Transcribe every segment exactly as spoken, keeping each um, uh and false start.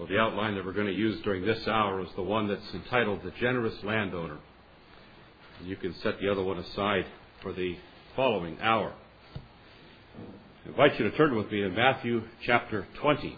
Well, the outline that we're going to use during this hour is the one that's entitled The Generous Landowner. And you can set the other one aside for the following hour. I invite you to turn with me to Matthew chapter twenty.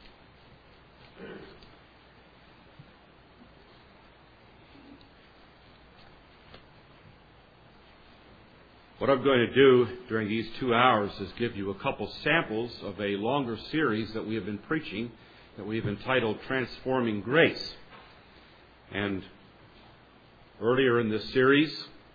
What I'm going to do during these two hours is give you a couple samples of a longer series that we have been preaching that we've entitled Transforming Grace. And earlier in this series,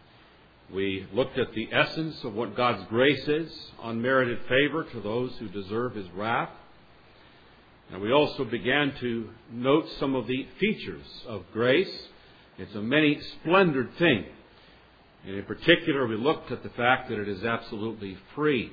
we looked at the essence of what God's grace is, unmerited favor to those who deserve His wrath. And we also began to note some of the features of grace. It's a many-splendored thing. And in particular, we looked at the fact that it is absolutely free.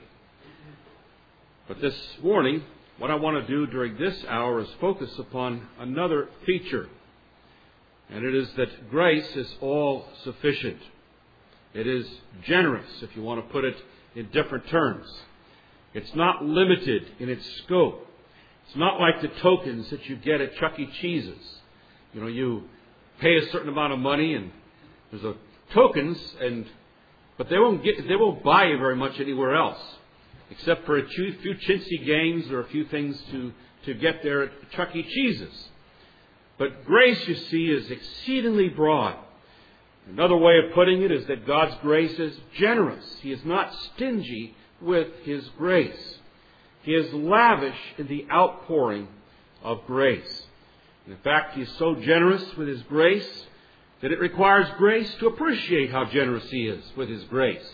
But this morning, what I want to do during this hour is focus upon another feature. And it is that grace is all sufficient. It is generous, if you want to put it in different terms. It's not limited in its scope. It's not like the tokens that you get at Chuck E. Cheese's. You know, you pay a certain amount of money and there's a tokens, and but they won't get they won't buy you very much anywhere else, except for a few, few chintzy games or a few things to, to get there at Chuck E. Cheese's. But grace, you see, is exceedingly broad. Another way of putting it is that God's grace is generous. He is not stingy with His grace. He is lavish in the outpouring of grace. And in fact, He is so generous with His grace that it requires grace to appreciate how generous He is with His grace.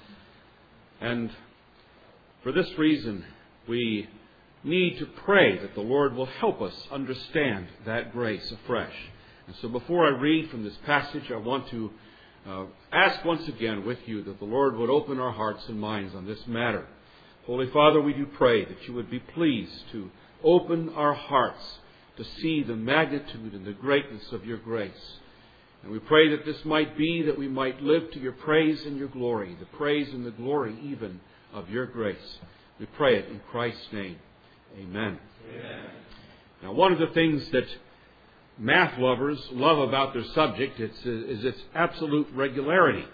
And for this reason, we need to pray that the Lord will help us understand that grace afresh. And so before I read from this passage, I want to uh, ask once again with you that the Lord would open our hearts and minds on this matter. Holy Father, we do pray that you would be pleased to open our hearts to see the magnitude and the greatness of your grace. And we pray that this might be that we might live to your praise and your glory, the praise and the glory even of your grace. We pray it in Christ's name. Amen. Amen. Now, one of the things that math lovers love about their subject is, is its absolute regularity.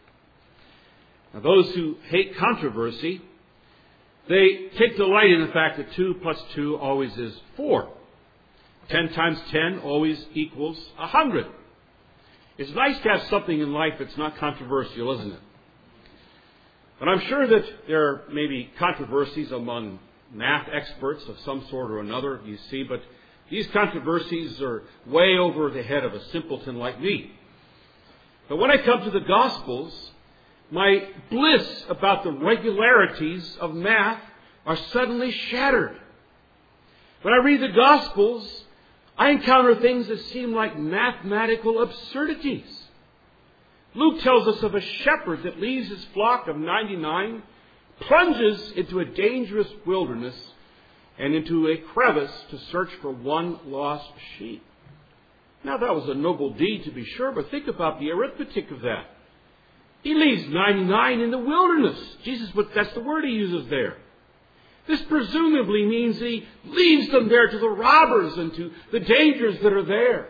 Now, those who hate controversy, they take delight in the fact that two plus two always is four. Ten times ten always equals a hundred. It's nice to have something in life that's not controversial, isn't it? But I'm sure that there may be controversies among math experts of some sort or another, you see, but these controversies are way over the head of a simpleton like me. But when I come to the Gospels, my bliss about the regularities of math are suddenly shattered. When I read the Gospels, I encounter things that seem like mathematical absurdities. Luke tells us of a shepherd that leaves his flock of ninety-nine, plunges into a dangerous wilderness and into a crevice to search for one lost sheep. Now, that was a noble deed, to be sure, but think about the arithmetic of that. He leaves ninety-nine in the wilderness. Jesus, but that's the word he uses there. This presumably means that he leaves them there to the robbers and to the dangers that are there.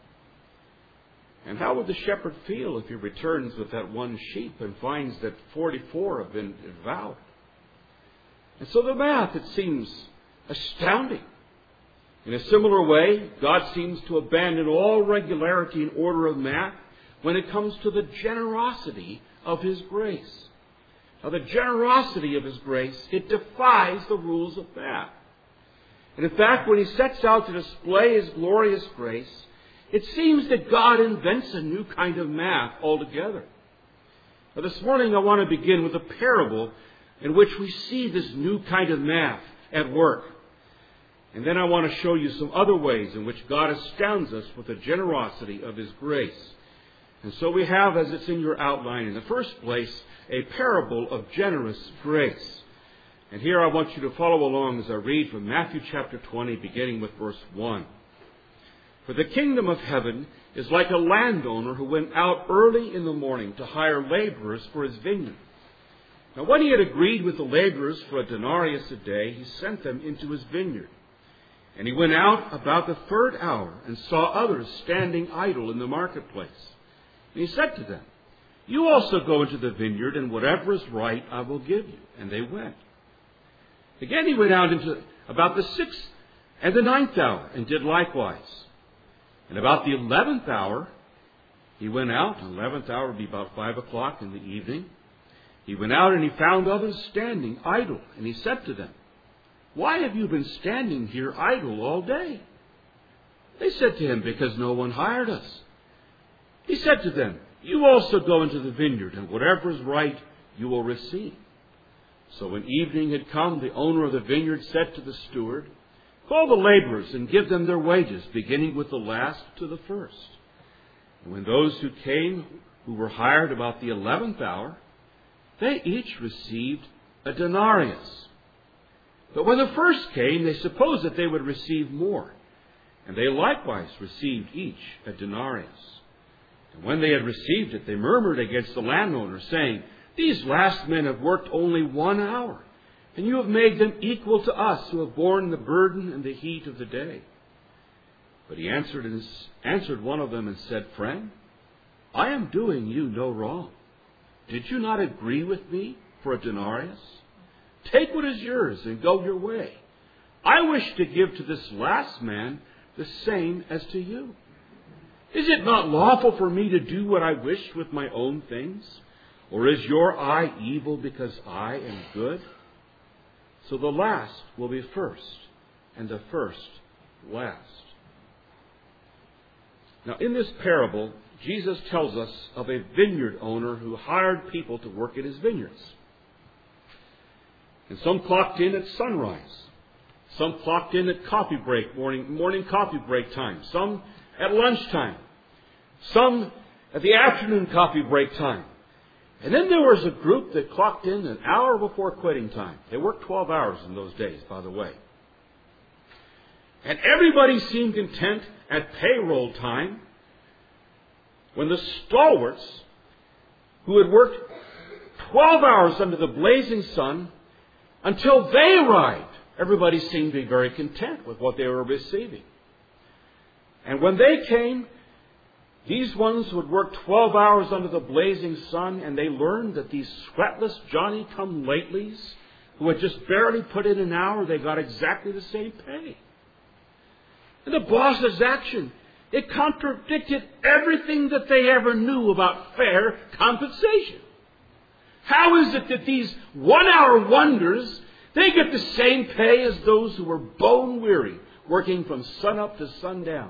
And how would the shepherd feel if he returns with that one sheep and finds that forty-four have been devoured? And so the math, it seems astounding. In a similar way, God seems to abandon all regularity and order of math when it comes to the generosity of His grace. Now, the generosity of His grace, it defies the rules of math. And in fact, when He sets out to display His glorious grace, it seems that God invents a new kind of math altogether. Now, this morning I want to begin with a parable in which we see this new kind of math at work. And then I want to show you some other ways in which God astounds us with the generosity of His grace. And so we have, as it's in your outline, in the first place, a parable of generous grace. And here I want you to follow along as I read from Matthew chapter twenty, beginning with verse one. For the kingdom of heaven is like a landowner who went out early in the morning to hire laborers for his vineyard. Now when he had agreed with the laborers for a denarius a day, he sent them into his vineyard. And he went out about the third hour and saw others standing idle in the marketplace. And he said to them, you also go into the vineyard, and whatever is right I will give you. And they went. Again he went out into about the sixth and the ninth hour, and did likewise. And about the eleventh hour he went out. The eleventh hour would be about five o'clock in the evening. He went out and he found others standing idle. And he said to them, why have you been standing here idle all day? They said to him, because no one hired us. He said to them, you also go into the vineyard, and whatever is right you will receive. So when evening had come, the owner of the vineyard said to the steward, call the laborers and give them their wages, beginning with the last to the first. And when those who came, who were hired about the eleventh hour, they each received a denarius. But when the first came, they supposed that they would receive more. And they likewise received each a denarius. And when they had received it, they murmured against the landowner, saying, these last men have worked only one hour, and you have made them equal to us who have borne the burden and the heat of the day. But he answered, and answered one of them and said, friend, I am doing you no wrong. Did you not agree with me for a denarius? Take what is yours and go your way. I wish to give to this last man the same as to you. Is it not lawful for me to do what I wish with my own things? Or is your eye evil because I am good? So the last will be first, and the first last. Now, in this parable, Jesus tells us of a vineyard owner who hired people to work at his vineyards. And some clocked in at sunrise. Some clocked in at coffee break, morning, morning coffee break time. Some at lunchtime. Some at the afternoon coffee break time. And then there was a group that clocked in an hour before quitting time. They worked twelve hours in those days, by the way. And everybody seemed content at payroll time when the stalwarts, who had worked twelve hours under the blazing sun, until they arrived, everybody seemed to be very content with what they were receiving. And when they came, these ones who had worked twelve hours under the blazing sun, and they learned that these sweatless Johnny-come-latelys, who had just barely put in an hour, they got exactly the same pay. And the boss's action, it contradicted everything that they ever knew about fair compensation. How is it that these one-hour wonders, they get the same pay as those who were bone-weary, working from sunup to sundown?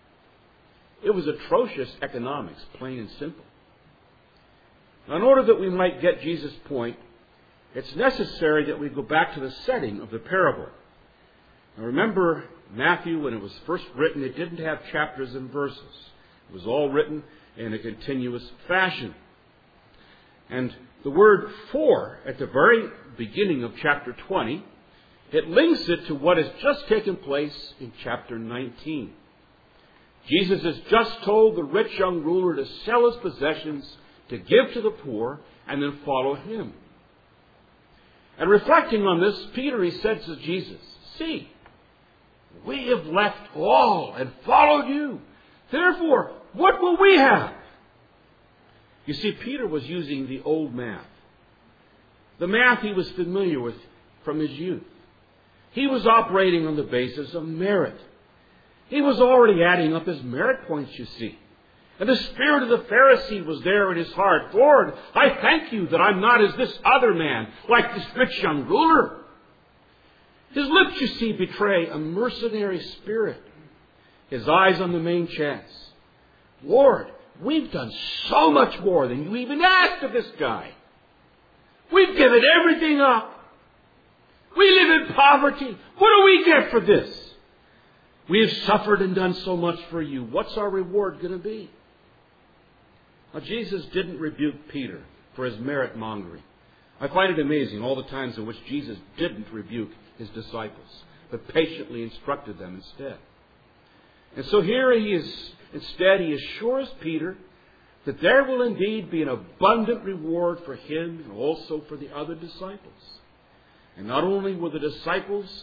It was atrocious economics, plain and simple. Now, in order that we might get Jesus' point, it's necessary that we go back to the setting of the parable. Now, remember, Matthew, when it was first written, it didn't have chapters and verses. It was all written in a continuous fashion. And the word for, at the very beginning of chapter twenty, it links it to what has just taken place in chapter nineteen. Jesus has just told the rich young ruler to sell his possessions, to give to the poor, and then follow him. And reflecting on this, Peter, he said to Jesus, see, we have left all and followed you. Therefore, what will we have? You see, Peter was using the old math. The math he was familiar with from his youth. He was operating on the basis of merit. He was already adding up his merit points, you see. And the spirit of the Pharisee was there in his heart. Lord, I thank you that I'm not as this other man, like this rich young ruler. His lips, you see, betray a mercenary spirit. His eyes on the main chance. Lord, we've done so much more than you even asked of this guy. We've given everything up. We live in poverty. What do we get for this? We have suffered and done so much for you. What's our reward going to be? Now, Jesus didn't rebuke Peter for his merit mongering. I find it amazing all the times in which Jesus didn't rebuke his disciples, but patiently instructed them instead. And so here he is, instead he assures Peter that there will indeed be an abundant reward for him and also for the other disciples. And not only will the disciples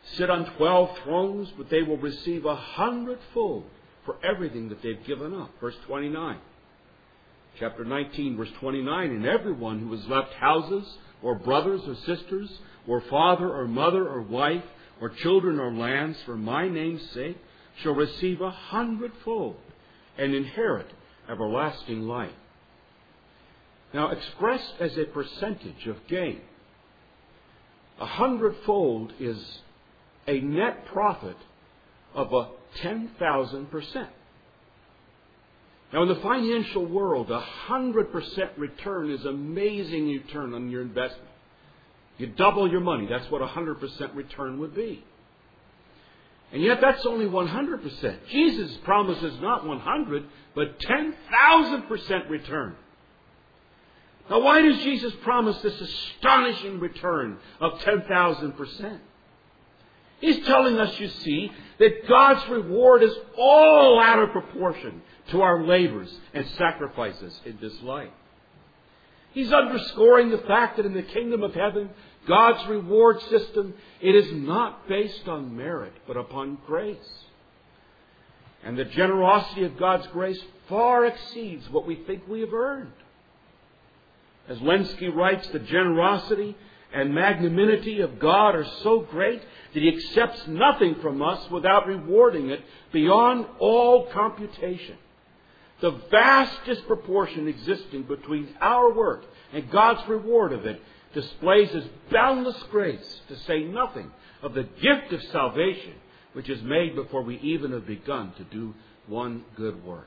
sit on twelve thrones, but they will receive a hundredfold for everything that they've given up. Verse twenty-nine. Chapter nineteen, verse twenty-nine. And everyone who has left houses, or brothers or sisters, or father or mother or wife, or children or lands, for my name's sake, shall receive a hundredfold and inherit everlasting life. Now, expressed as a percentage of gain, a hundredfold is a net profit of a ten thousand percent. Now, in the financial world, a hundred percent return is amazing return on your investment. You double your money. That's what a hundred percent return would be. And yet, that's only one hundred percent. Jesus promises not one hundred, but ten thousand percent return. Now, why does Jesus promise this astonishing return of ten thousand percent? He's telling us, you see, that God's reward is all out of proportion to our labors and sacrifices in this life. He's underscoring the fact that in the kingdom of heaven, God's reward system, it is not based on merit, but upon grace. And the generosity of God's grace far exceeds what we think we have earned. As Lenski writes, the generosity and magnanimity of God are so great that He accepts nothing from us without rewarding it beyond all computation. The vast disproportion existing between our work and God's reward of it displays His boundless grace, to say nothing of the gift of salvation which is made before we even have begun to do one good work.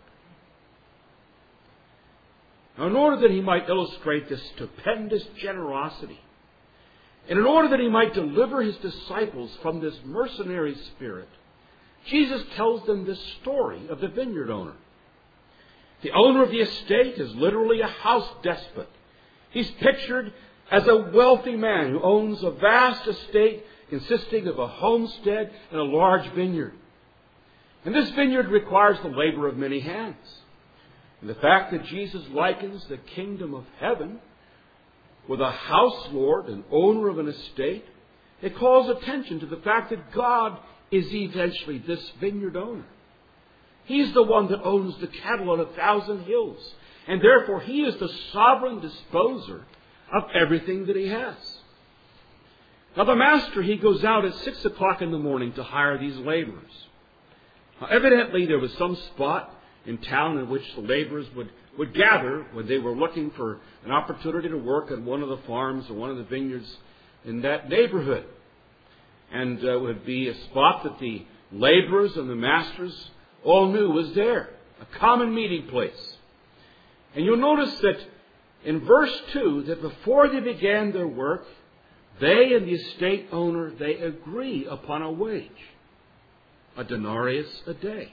Now, in order that He might illustrate this stupendous generosity, and in order that He might deliver His disciples from this mercenary spirit, Jesus tells them this story of the vineyard owner. The owner of the estate is literally a house despot. He's pictured as a wealthy man who owns a vast estate consisting of a homestead and a large vineyard. And this vineyard requires the labor of many hands. And the fact that Jesus likens the kingdom of heaven with a house lord and owner of an estate, it calls attention to the fact that God is eventually this vineyard owner. He's the one that owns the cattle on a thousand hills. And therefore, He is the sovereign disposer of everything that He has. Now, the master, he goes out at six o'clock in the morning to hire these laborers. Now, evidently, there was some spot in town in which the laborers would, would gather when they were looking for an opportunity to work on one of the farms or one of the vineyards in that neighborhood. And uh, it would be a spot that the laborers and the masters all knew was there, a common meeting place. And you'll notice that in verse two, that before they began their work, they and the estate owner, they agree upon a wage, a denarius a day.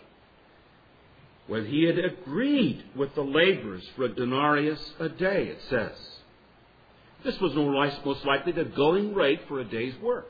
When he had agreed with the laborers for a denarius a day, it says. This was most likely the going rate for a day's work.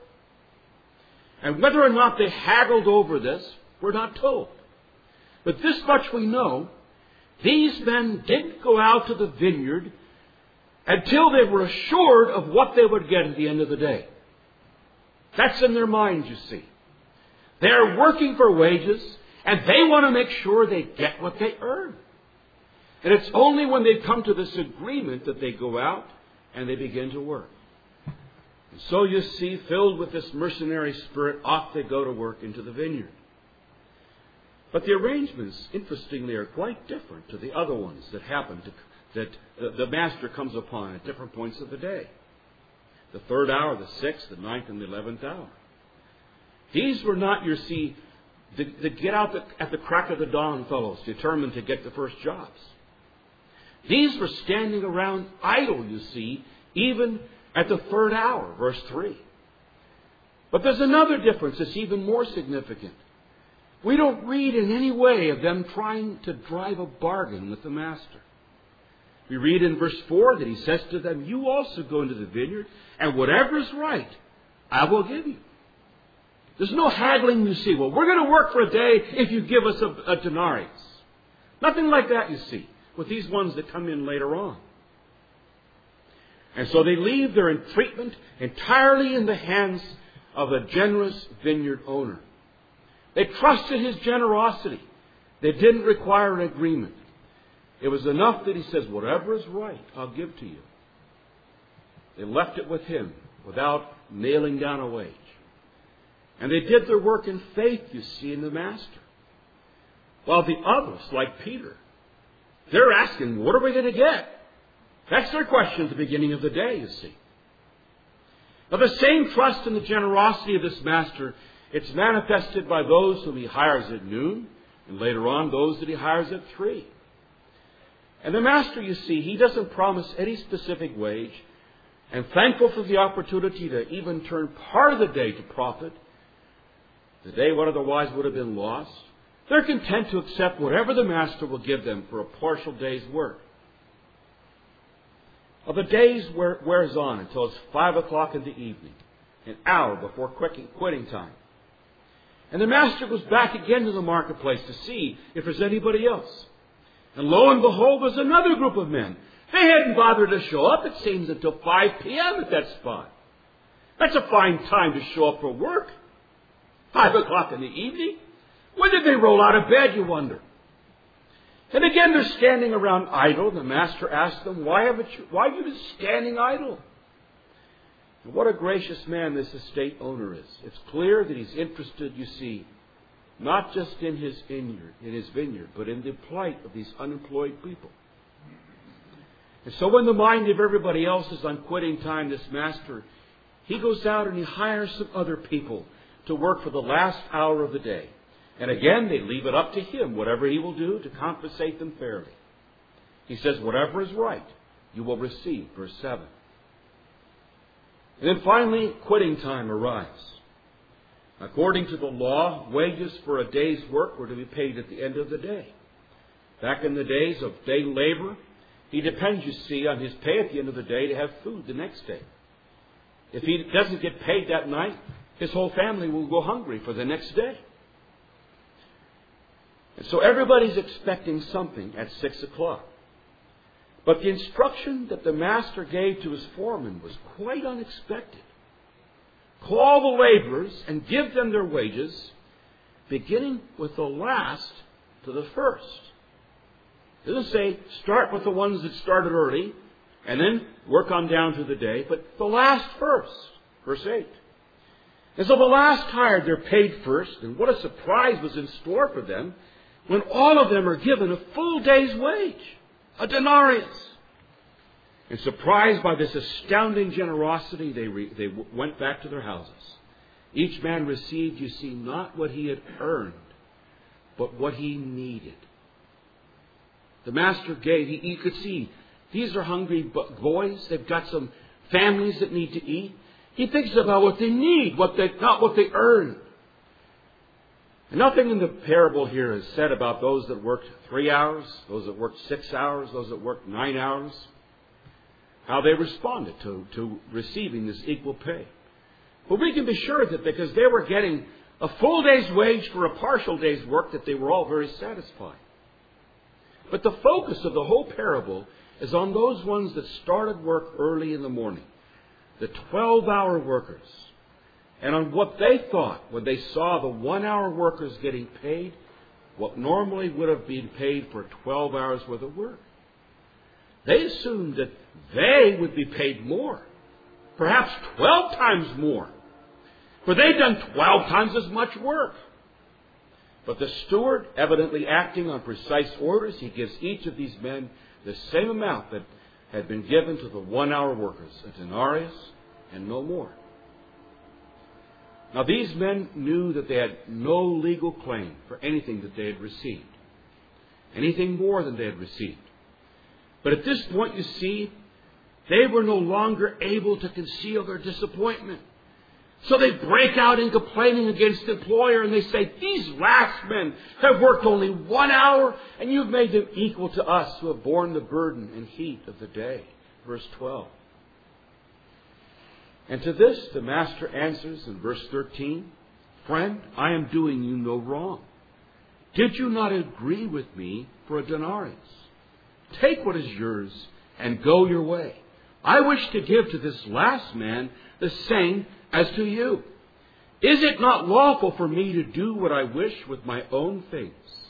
And whether or not they haggled over this, we're not told. But this much we know, these men didn't go out to the vineyard until they were assured of what they would get at the end of the day. That's in their minds, you see. They're working for wages, and they want to make sure they get what they earn. And it's only when they come to this agreement that they go out and they begin to work. And so you see, filled with this mercenary spirit, off they go to work into the vineyard. But the arrangements, interestingly, are quite different to the other ones that happen, to, that the master comes upon at different points of the day. The third hour, the sixth, the ninth, and the eleventh hour. These were not, you see, the, the get out the, at the crack of the dawn fellows determined to get the first jobs. These were standing around idle, you see, even at the third hour, verse three. But there's another difference that's even more significant. We don't read in any way of them trying to drive a bargain with the master. We read in verse four that he says to them, you also go into the vineyard, and whatever is right, I will give you. There's no haggling, you see. Well, we're going to work for a day if you give us a, a denarius. Nothing like that, you see, with these ones that come in later on. And so they leave their treatment entirely in the hands of a generous vineyard owner. They trusted his generosity. They didn't require an agreement. It was enough that he says, whatever is right, I'll give to you. They left it with him without nailing down a wage. And they did their work in faith, you see, in the Master. While the others, like Peter, they're asking, what are we going to get? That's their question at the beginning of the day, you see. Now, the same trust and the generosity of this Master, it's manifested by those whom he hires at noon, and later on, those that he hires at three. And the Master, you see, he doesn't promise any specific wage, and thankful for the opportunity to even turn part of the day to profit, the day what otherwise would have been lost, they're content to accept whatever the Master will give them for a partial day's work. Well, the day wears on until it's five o'clock in the evening, an hour before quitting time. And the Master goes back again to the marketplace to see if there's anybody else. And lo and behold, there's another group of men. They hadn't bothered to show up, it seems, until five p.m. at that spot. That's a fine time to show up for work. Five o'clock in the evening? When did they roll out of bed, you wonder? And again, they're standing around idle. The Master asks them, why haven't you, why have you been standing idle? And what a gracious man this estate owner is. It's clear that he's interested, you see, not just in his vineyard, in his vineyard, but in the plight of these unemployed people. And so when the mind of everybody else is on quitting time, this Master, he goes out and he hires some other people to work for the last hour of the day. And again, they leave it up to him, whatever he will do to compensate them fairly. He says, whatever is right, you will receive. Verse seven. And then finally, quitting time arrives. According to the law, wages for a day's work were to be paid at the end of the day. Back in the days of day labor, he depends, you see, on his pay at the end of the day to have food the next day. If he doesn't get paid that night, his whole family will go hungry for the next day. And so everybody's expecting something at six o'clock. But the instruction that the Master gave to his foreman was quite unexpected. Call the laborers and give them their wages, beginning with the last to the first. It doesn't say start with the ones that started early and then work on down to the day, but the last first. Verse eight. And so the last hired, they're paid first, and what a surprise was in store for them when all of them are given a full day's wage, a denarius. And surprised by this astounding generosity, they, re, they w- went back to their houses. Each man received, you see, not what he had earned, but what he needed. The Master gave, he, you could see, these are hungry boys. They've got some families that need to eat. He thinks about what they need, what they, not what they earn. And nothing in the parable here is said about those that worked three hours, those that worked six hours, those that worked nine hours, how they responded to, to receiving this equal pay. But we can be sure that because they were getting a full day's wage for a partial day's work, that they were all very satisfied. But the focus of the whole parable is on those ones that started work early in the morning, the twelve-hour workers, and on what they thought when they saw the one-hour workers getting paid what normally would have been paid for twelve hours worth of work. They assumed that they would be paid more, perhaps twelve times more, for they'd done twelve times as much work. But the steward, evidently acting on precise orders, he gives each of these men the same amount that had been given to the one-hour workers, a denarius and no more. Now these men knew that they had no legal claim for anything that they had received, anything more than they had received. But at this point, you see, they were no longer able to conceal their disappointment. So they break out in complaining against the employer, and they say, these last men have worked only one hour, and you've made them equal to us who have borne the burden and heat of the day. Verse twelve. And to this the Master answers in verse thirteen, friend, I am doing you no wrong. Did you not agree with me for a denarius? Take what is yours and go your way. I wish to give to this last man the same as to you. Is it not lawful for me to do what I wish with my own things?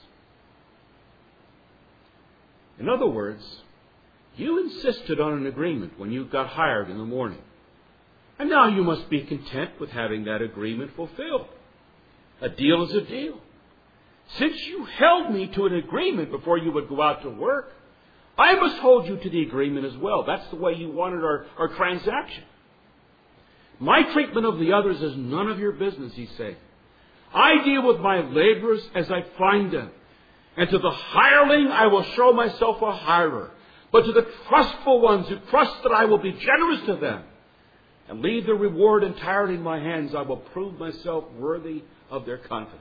In other words, you insisted on an agreement when you got hired in the morning. And now you must be content with having that agreement fulfilled. A deal is a deal. Since you held me to an agreement before you would go out to work, I must hold you to the agreement as well. That's the way you wanted our, our transaction. My treatment of the others is none of your business, he said. I deal with my laborers as I find them. And to the hireling I will show myself a hirer. But to the trustful ones who trust that I will be generous to them and leave the reward entirely in my hands, I will prove myself worthy of their confidence.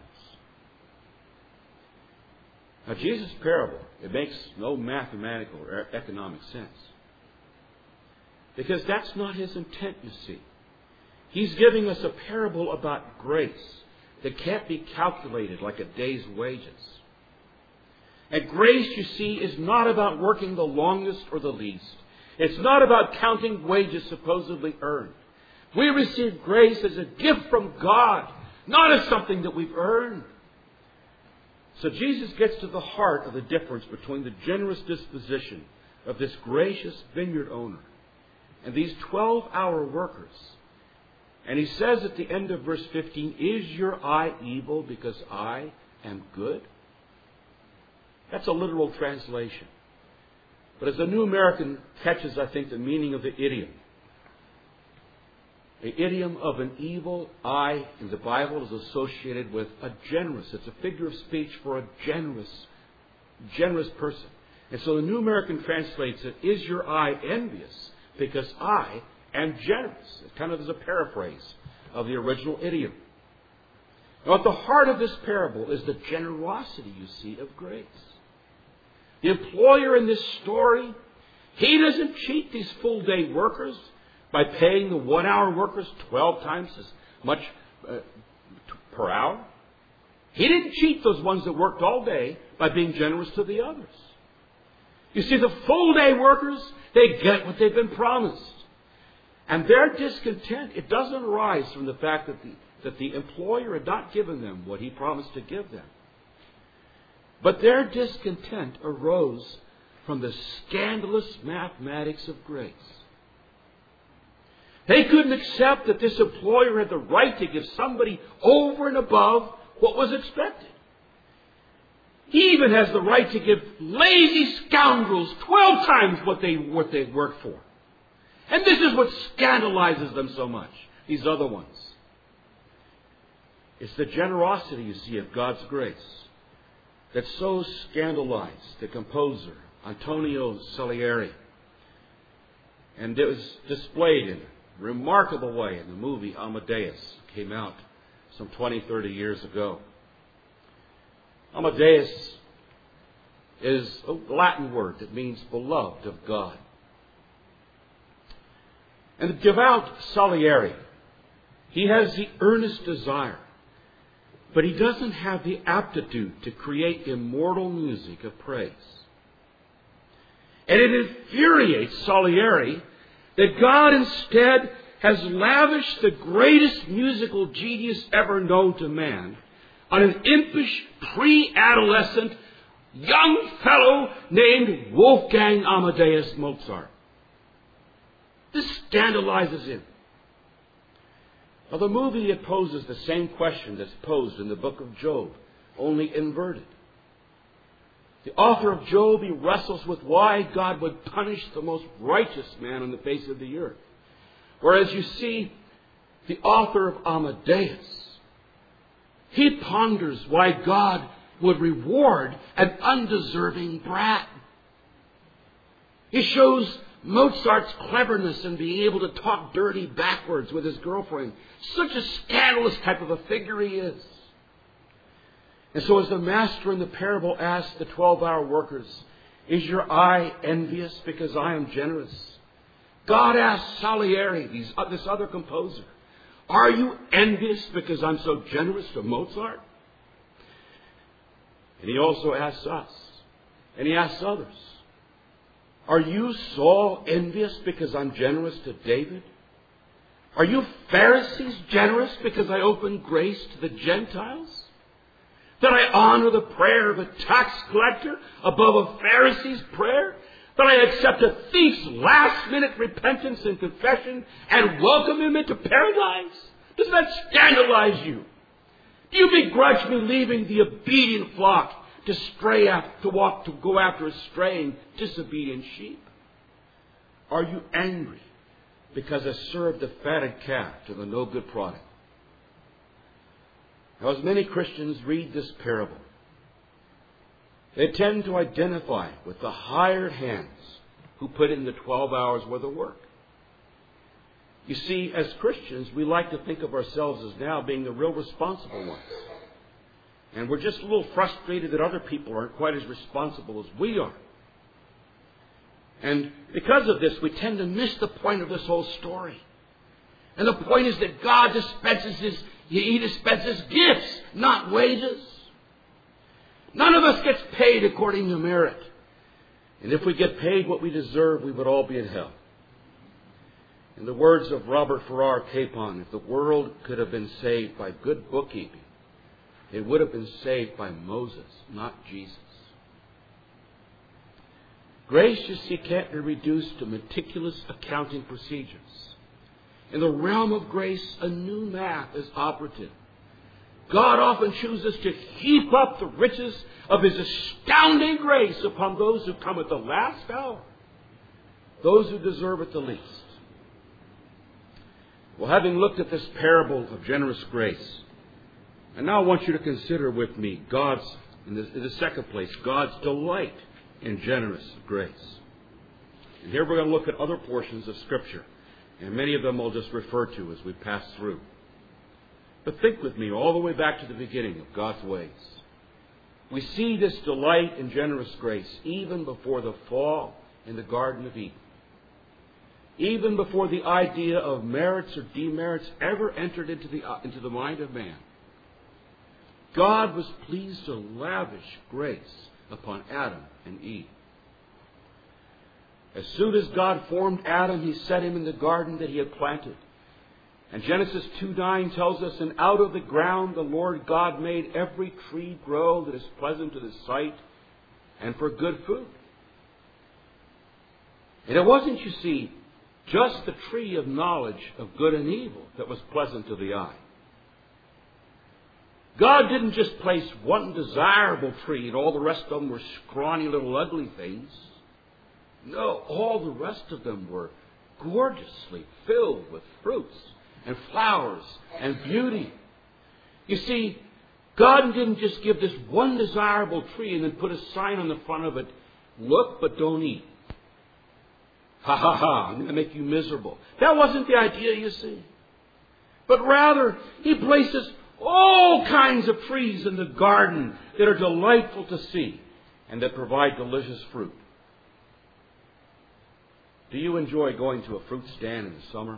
Now, Jesus' parable, it makes no mathematical or economic sense. Because that's not his intent, you see. He's giving us a parable about grace that can't be calculated like a day's wages. And grace, you see, is not about working the longest or the least. It's not about counting wages supposedly earned. We receive grace as a gift from God, not as something that we've earned. So Jesus gets to the heart of the difference between the generous disposition of this gracious vineyard owner and these twelve-hour workers. And he says at the end of verse fifteen, is your eye evil because I am good? That's a literal translation. But as the New American catches, I think, the meaning of the idiom. The idiom of an evil eye in the Bible is associated with a generous. It's a figure of speech for a generous, generous person. And so the New American translates it, is your eye envious because I am generous? It kind of is a paraphrase of the original idiom. Now, at the heart of this parable is the generosity, you see, of grace. The employer in this story, he doesn't cheat these full-day workers by paying the one-hour workers twelve times as much uh, per hour. He didn't cheat those ones that worked all day by being generous to the others. You see, the full-day workers, they get what they've been promised. And their discontent, it doesn't arise from the fact that the, that the employer had not given them what he promised to give them. But their discontent arose from the scandalous mathematics of grace. They couldn't accept that this employer had the right to give somebody over and above what was expected. He even has the right to give lazy scoundrels twelve times what they what they worked for. And this is what scandalizes them so much, these other ones. It's the generosity, you see, of God's grace that so scandalized the composer, Antonio Salieri. And it was displayed in a remarkable way in the movie Amadeus. It came out some twenty, thirty years ago. Amadeus is a Latin word that means beloved of God. And the devout Salieri, he has the earnest desire, but he doesn't have the aptitude to create immortal music of praise. And it infuriates Salieri that God instead has lavished the greatest musical genius ever known to man on an impish, pre-adolescent young fellow named Wolfgang Amadeus Mozart. This scandalizes him. Now, the movie, it poses the same question that's posed in the book of Job, only inverted. The author of Job, he wrestles with why God would punish the most righteous man on the face of the earth. Whereas you see, the author of Amadeus, he ponders why God would reward an undeserving brat. He shows Mozart's cleverness in being able to talk dirty backwards with his girlfriend. Such a scandalous type of a figure he is. And so as the master in the parable asked the twelve-hour workers, is your eye envious because I am generous? God asked Salieri, these, uh, this other composer, are you envious because I'm so generous to Mozart? And he also asks us, and he asks others, are you, Saul, envious because I'm generous to David? Are you Pharisees generous because I open grace to the Gentiles? That I honor the prayer of a tax collector above a Pharisee's prayer? That I accept a thief's last-minute repentance and confession and welcome him into paradise? Does that scandalize you? Do you begrudge me leaving the obedient flock to stray after, to walk, to go after a straying, disobedient sheep? Are you angry because I served the fatted calf to the no good prodigal? Now, as many Christians read this parable, they tend to identify with the hired hands who put in the twelve hours worth of work. You see, as Christians, we like to think of ourselves as now being the real responsible ones. And we're just a little frustrated that other people aren't quite as responsible as we are. And because of this, we tend to miss the point of this whole story. And the point is that God dispenses His, He dispenses gifts, not wages. None of us gets paid according to merit. And if we get paid what we deserve, we would all be in hell. In the words of Robert Farrar Capon, if the world could have been saved by good bookkeeping, it would have been saved by Moses, not Jesus. Grace, you see, can't be reduced to meticulous accounting procedures. In the realm of grace, a new math is operative. God often chooses to heap up the riches of His astounding grace upon those who come at the last hour, those who deserve it the least. Well, having looked at this parable of generous grace, I now want you to consider with me God's, in the, in the second place, God's delight in generous grace. And here we're going to look at other portions of Scripture, and many of them I'll just refer to as we pass through. But think with me all the way back to the beginning of God's ways. We see this delight in generous grace even before the fall in the Garden of Eden. Even before the idea of merits or demerits ever entered into the, uh, into the mind of man. God was pleased to lavish grace upon Adam and Eve. As soon as God formed Adam, He set him in the garden that He had planted. And Genesis two nine tells us, and out of the ground the Lord God made every tree grow that is pleasant to the sight and for good food. And it wasn't, you see, just the tree of knowledge of good and evil that was pleasant to the eye. God didn't just place one desirable tree and all the rest of them were scrawny little ugly things. No, all the rest of them were gorgeously filled with fruits and flowers and beauty. You see, God didn't just give this one desirable tree and then put a sign on the front of it, look but don't eat. Ha ha ha, I'm going to make you miserable. That wasn't the idea, you see. But rather, He places all kinds of trees in the garden that are delightful to see and that provide delicious fruit. Do you enjoy going to a fruit stand in the summer?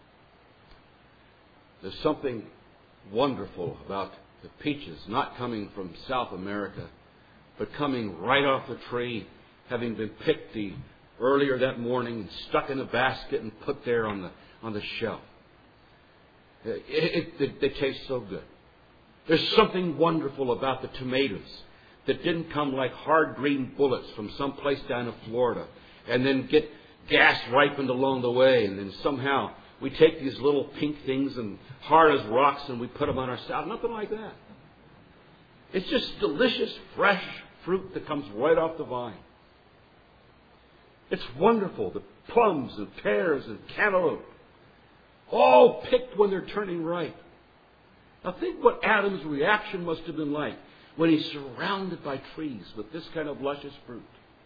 There's something wonderful about the peaches not coming from South America, but coming right off the tree, having been picked the earlier that morning and stuck in a basket and put there on the on the shelf. It, it, it, they taste so good. There's something wonderful about the tomatoes that didn't come like hard green bullets from some place down in Florida and then get gas ripened along the way, and then somehow we take these little pink things and hard as rocks and we put them on our salad. Nothing like that. It's just delicious, fresh fruit that comes right off the vine. It's wonderful. The plums and pears and cantaloupe, all picked when they're turning ripe. Now think what Adam's reaction must have been like when he's surrounded by trees with this kind of luscious fruit.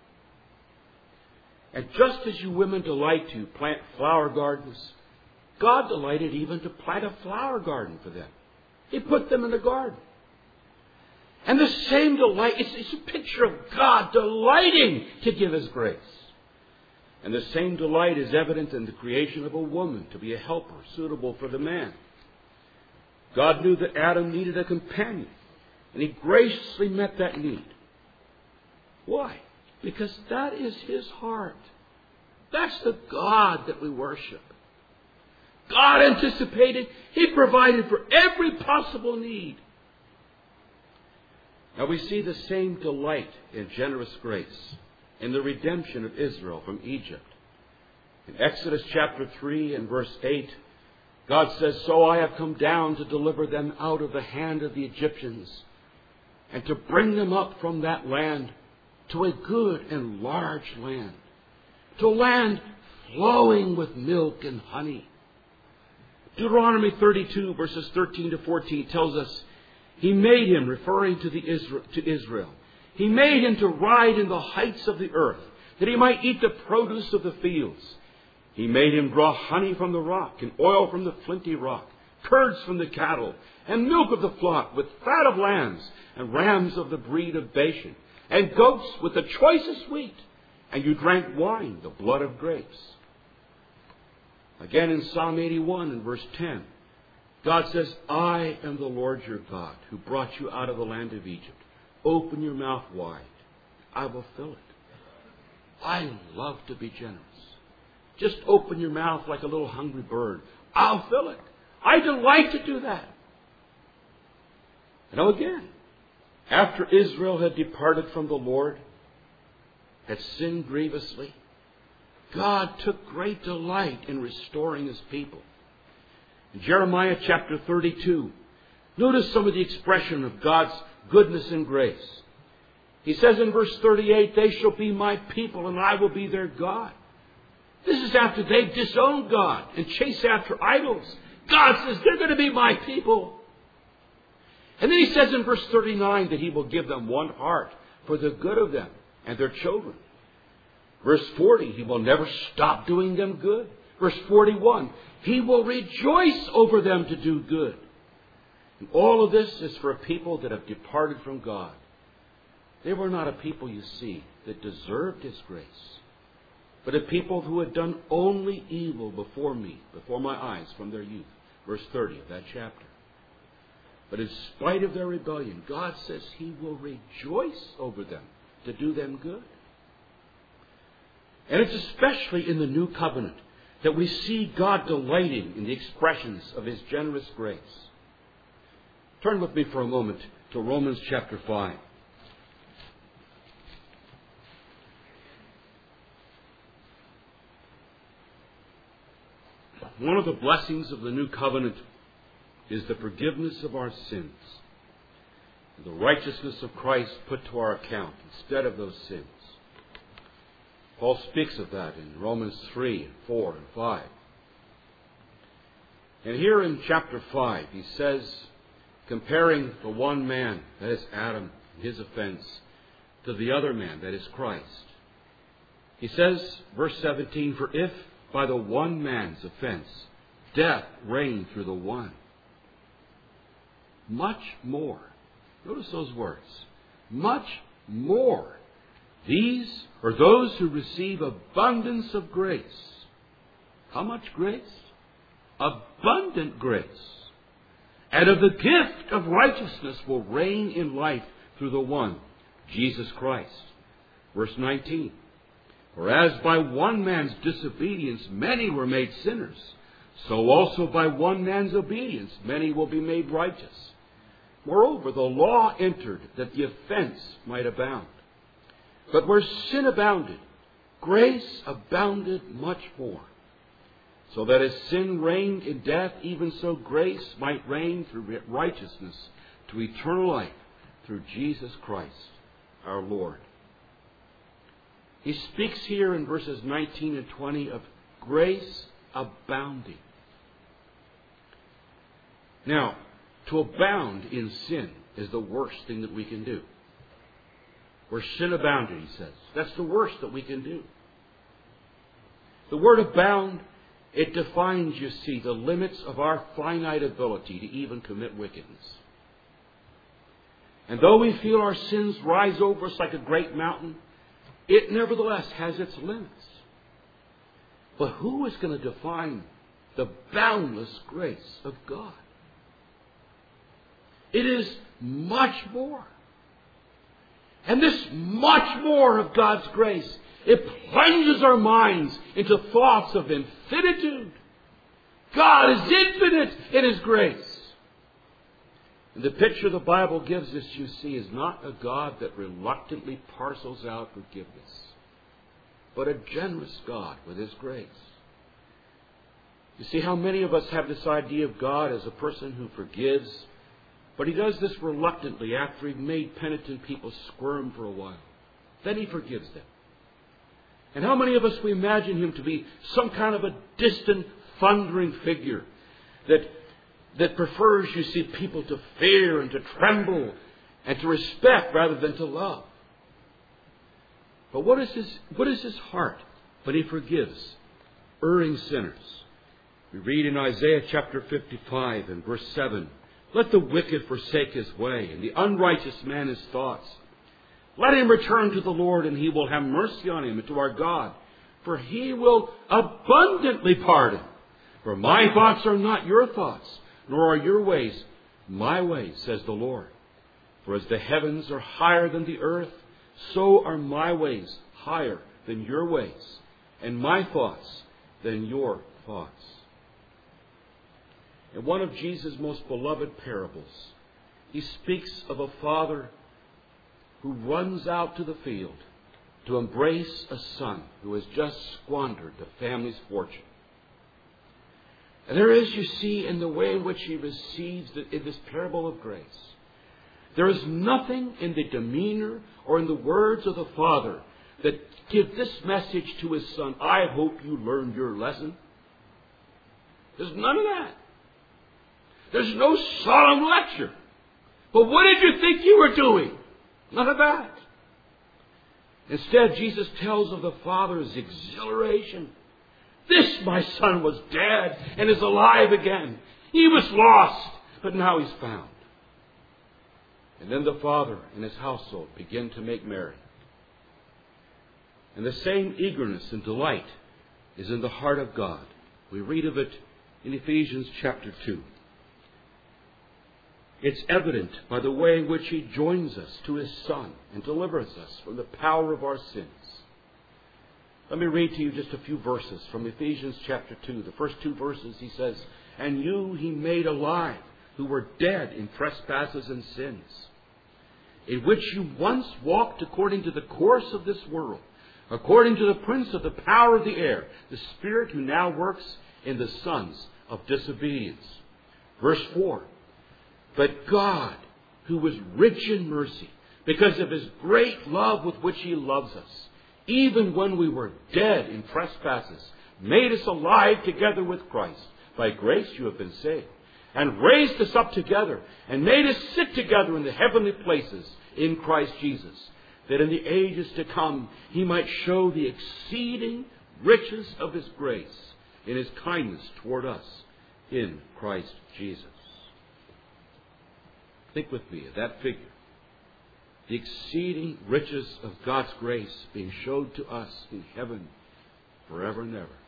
And just as you women delight to plant flower gardens, God delighted even to plant a flower garden for them. He put them in the garden. And the same delight, it's, it's a picture of God delighting to give His grace. And the same delight is evident in the creation of a woman to be a helper suitable for the man. God knew that Adam needed a companion, and He graciously met that need. Why? Because that is His heart. That's the God that we worship. God anticipated. He provided for every possible need. Now we see the same delight in generous grace in the redemption of Israel from Egypt. In Exodus chapter three and verse eight, God says, "So I have come down to deliver them out of the hand of the Egyptians, and to bring them up from that land to a good and large land, to a land flowing with milk and honey." Deuteronomy thirty-two, verses thirteen to fourteen tells us, He made him, referring to, the Israel, to Israel, He made him to ride in the heights of the earth, that he might eat the produce of the fields. He made him draw honey from the rock, and oil from the flinty rock, curds from the cattle, and milk of the flock, with fat of lambs, and rams of the breed of Bashan, and goats with the choicest wheat, and you drank wine, the blood of grapes. Again in Psalm eighty-one and verse ten, God says, "I am the Lord your God, who brought you out of the land of Egypt. Open your mouth wide. I will fill it." I love to be generous. Just open your mouth like a little hungry bird. I'll fill it. I delight to do that. Now again, after Israel had departed from the Lord, had sinned grievously, God took great delight in restoring His people. In Jeremiah chapter thirty-two, notice some of the expression of God's goodness and grace. He says in verse thirty-eight, "They shall be my people, and I will be their God." This is after they've disowned God and chased after idols. God says, they're going to be my people. And then He says in verse thirty-nine that He will give them one heart for the good of them and their children. Verse forty, He will never stop doing them good. Verse forty-one, He will rejoice over them to do good. And all of this is for a people that have departed from God. They were not a people, you see, that deserved His grace, but a people who had done only evil before me, before my eyes, from their youth. Verse thirty of that chapter. But in spite of their rebellion, God says He will rejoice over them to do them good. And it's especially in the new covenant that we see God delighting in the expressions of His generous grace. Turn with me for a moment to Romans chapter five. One of the blessings of the new covenant is the forgiveness of our sins and the righteousness of Christ put to our account instead of those sins. Paul speaks of that in Romans three and four and five. And here in chapter five, he says, comparing the one man, that is Adam, and his offense, to the other man, that is Christ. He says, verse seventeen, "For if by the one man's offense death reigned through the one, much more," notice those words, "much more, these are those who receive abundance of grace." How much grace? Abundant grace. "And of the gift of righteousness will reign in life through the one, Jesus Christ." Verse nineteen, "For as by one man's disobedience many were made sinners, so also by one man's obedience many will be made righteous. Moreover, the law entered that the offense might abound. But where sin abounded, grace abounded much more. So that as sin reigned in death, even so grace might reign through righteousness to eternal life through Jesus Christ our Lord." He speaks here in verses nineteen and twenty of grace abounding. Now, to abound in sin is the worst thing that we can do. Where sin abounded, he says. That's the worst that we can do. The word abound, it defines, you see, the limits of our finite ability to even commit wickedness. And though we feel our sins rise over us like a great mountain, it nevertheless has its limits. But who is going to define the boundless grace of God? It is much more. And this much more of God's grace, it plunges our minds into thoughts of infinitude, God is infinite in His grace. And the picture the Bible gives us, you see, is not a God that reluctantly parcels out forgiveness, but a generous God with His grace. You see how many of us have this idea of God as a person who forgives, but He does this reluctantly after He's made penitent people squirm for a while. Then He forgives them. And how many of us we imagine Him to be some kind of a distant, thundering figure that, that prefers, you see, people to fear and to tremble and to respect rather than to love. But what is His, what is His heart when He forgives erring sinners? We read in Isaiah chapter fifty-five and verse seven, "Let the wicked forsake his way, and the unrighteous man his thoughts. Let him return to the Lord, and He will have mercy on him, and to our God, for He will abundantly pardon. For my thoughts are not your thoughts, nor are your ways my ways, says the Lord. For as the heavens are higher than the earth, so are my ways higher than your ways, and my thoughts than your thoughts." In one of Jesus' most beloved parables, He speaks of a father who runs out to the field to embrace a son who has just squandered the family's fortune. And there is, you see, in the way in which he receives the, in this parable of grace, there is nothing in the demeanor or in the words of the father that give this message to his son: "I hope you learned your lesson." There's none of that. There's no solemn lecture. But what did you think you were doing? None of that. Instead, Jesus tells of the Father's exhilaration. "This, my son, was dead and is alive again. He was lost, but now he's found." And then the Father and His household begin to make merry. And the same eagerness and delight is in the heart of God. We read of it in Ephesians chapter two. It's evident by the way in which He joins us to His Son and delivers us from the power of our sins. Let me read to you just a few verses from Ephesians chapter two. The first two verses, he says, "And you He made alive, who were dead in trespasses and sins, in which you once walked according to the course of this world, according to the prince of the power of the air, the spirit who now works in the sons of disobedience." Verse four, "But God, who was rich in mercy, because of His great love with which He loves us, even when we were dead in trespasses, made us alive together with Christ. By grace you have been saved, and raised us up together, and made us sit together in the heavenly places in Christ Jesus, that in the ages to come He might show the exceeding riches of His grace in His kindness toward us in Christ Jesus." Think with me of that figure. The exceeding riches of God's grace being showed to us in heaven forever and ever.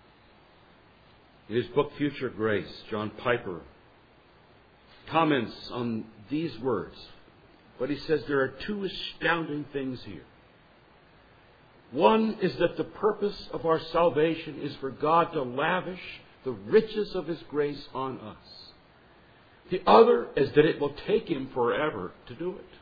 In his book, Future Grace, John Piper comments on these words. But he says there are two astounding things here. One is that the purpose of our salvation is for God to lavish the riches of His grace on us. The other is that it will take Him forever to do it.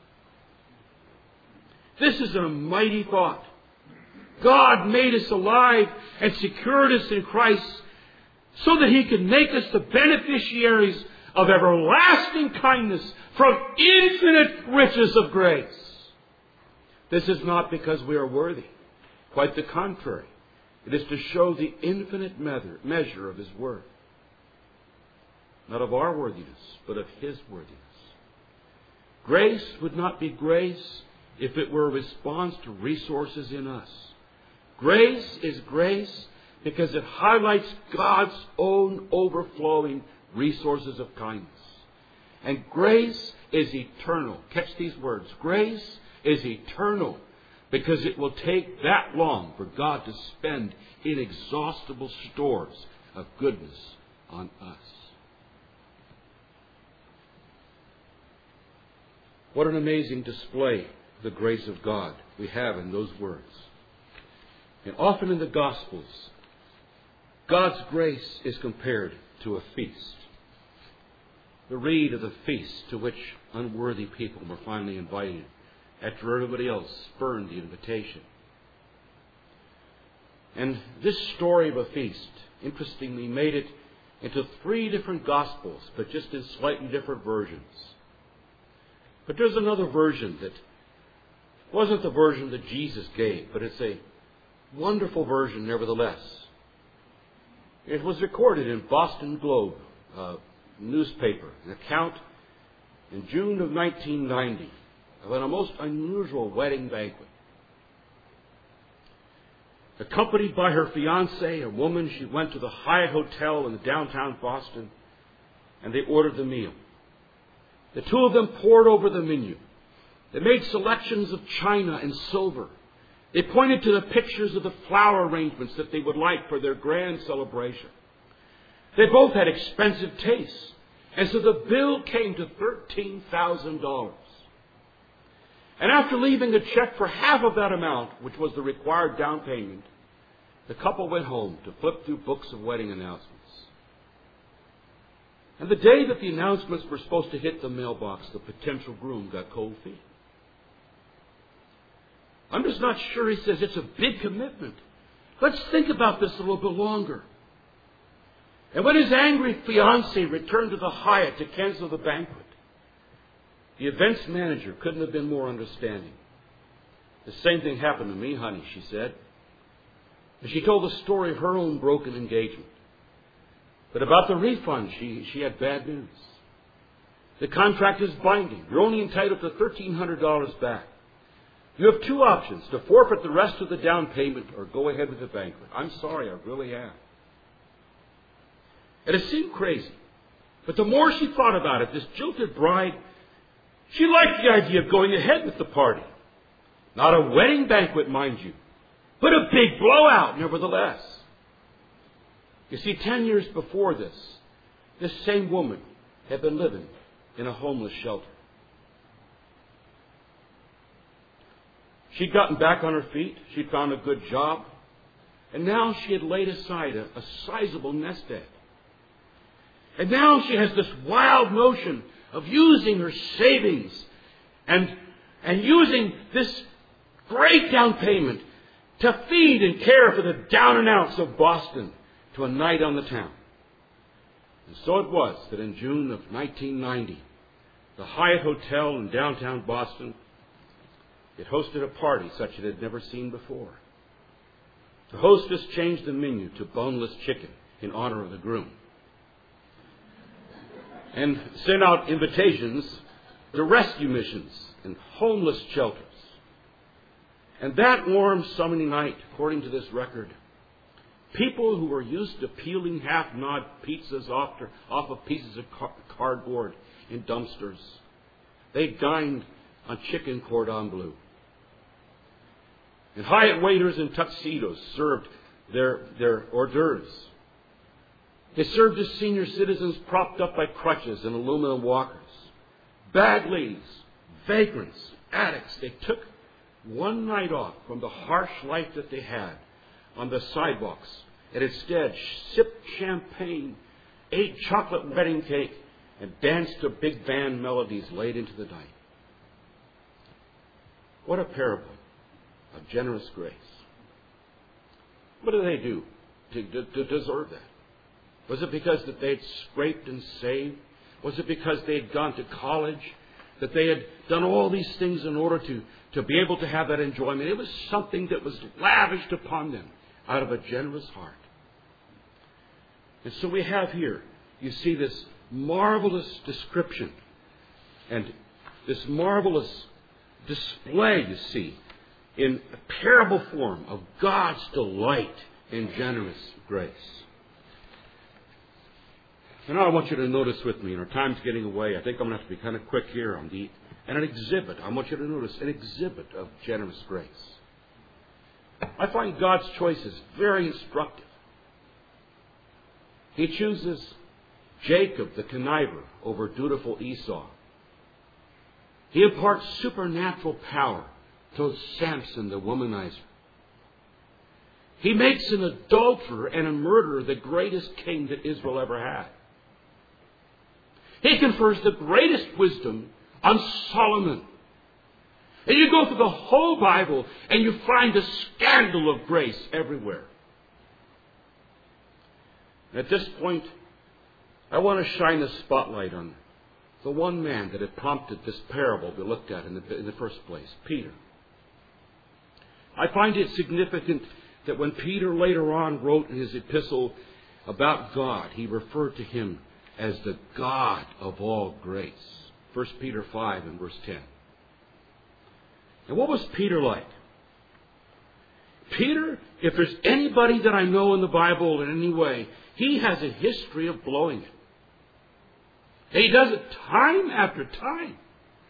This is a mighty thought. God made us alive and secured us in Christ so that He could make us the beneficiaries of everlasting kindness from infinite riches of grace. This is not because we are worthy. Quite the contrary. It is to show the infinite measure of His worth. Not of our worthiness, but of His worthiness. Grace would not be grace if it were a response to resources in us. Grace is grace because it highlights God's own overflowing resources of kindness. And grace is eternal. Catch these words. Grace is eternal because it will take that long for God to spend inexhaustible stores of goodness on us. What an amazing display of the grace of God we have in those words. And often in the Gospels, God's grace is compared to a feast. The reed of the feast to which unworthy people were finally invited after everybody else spurned the invitation. And this story of a feast, interestingly, made it into three different Gospels, but just in slightly different versions. But there's another version that wasn't the version that Jesus gave, but it's a wonderful version nevertheless. It was recorded in Boston Globe uh, newspaper, an account in June of nineteen ninety of a most unusual wedding banquet. Accompanied by her fiancé, a woman, she went to the Hyatt Hotel in downtown Boston, and they ordered the meal. The two of them pored over the menu. They made selections of china and silver. They pointed to the pictures of the flower arrangements that they would like for their grand celebration. They both had expensive tastes, and so the bill came to thirteen thousand dollars. And after leaving a check for half of that amount, which was the required down payment, the couple went home to flip through books of wedding announcements. And the day that the announcements were supposed to hit the mailbox, the potential groom got cold feet. I'm just not sure, he says, it's a big commitment. Let's think about this a little bit longer. And when his angry fiancée returned to the Hyatt to cancel the banquet, the events manager couldn't have been more understanding. The same thing happened to me, honey, she said. And she told the story of her own broken engagement. But about the refund, she, she had bad news. The contract is binding. You're only entitled to thirteen hundred dollars back. You have two options, to forfeit the rest of the down payment or go ahead with the banquet. I'm sorry, I really am. And it seemed crazy. But the more she thought about it, this jilted bride, she liked the idea of going ahead with the party. Not a wedding banquet, mind you, but a big blowout, nevertheless. You see, ten years before this, this same woman had been living in a homeless shelter. She'd gotten back on her feet. She'd found a good job. And now she had laid aside a, a sizable nest egg. And now she has this wild notion of using her savings and, and using this great down payment to feed and care for the down and outs of Boston to a night on the town. And so it was that in June of nineteen ninety, the Hyatt Hotel in downtown Boston, it hosted a party such as it had never seen before. The hostess changed the menu to boneless chicken in honor of the groom, and sent out invitations to rescue missions and homeless shelters. And that warm summer night, according to this record, people who were used to peeling half-gnawed pizzas off, to, off of pieces of car- cardboard in dumpsters, they dined on chicken cordon bleu. And Hyatt waiters in tuxedos served their, their hors d'oeuvres. They served as senior citizens propped up by crutches and aluminum walkers. Bag ladies, vagrants, addicts, they took one night off from the harsh life that they had on the sidewalks and instead sipped champagne, ate chocolate wedding cake, and danced to big band melodies late into the night. What a parable of generous grace. What did they do to, to, to deserve that? Was it because that they had scraped and saved? Was it because they had gone to college? That they had done all these things in order to, to be able to have that enjoyment? It was something that was lavished upon them out of a generous heart. And so we have here, you see this marvelous description and this marvelous display, you see, in a parable form of God's delight in generous grace. And now I want you to notice with me, and our time's getting away. I think I'm going to have to be kind of quick here on the, and an exhibit. I want you to notice an exhibit of generous grace. I find God's choices very instructive. He chooses Jacob the conniver over dutiful Esau. He imparts supernatural power to Samson the womanizer. He makes an adulterer and a murderer the greatest king that Israel ever had. He confers the greatest wisdom on Solomon. And you go through the whole Bible and you find a scandal of grace everywhere. At this point, I want to shine a spotlight on the one man that had prompted this parable to be looked at in the, in the first place, Peter. I find it significant that when Peter later on wrote his epistle about God, he referred to him as the God of all grace. First Peter five and verse ten. And what was Peter like? Peter, if there's anybody that I know in the Bible in any way, he has a history of blowing it. And he does it time after time.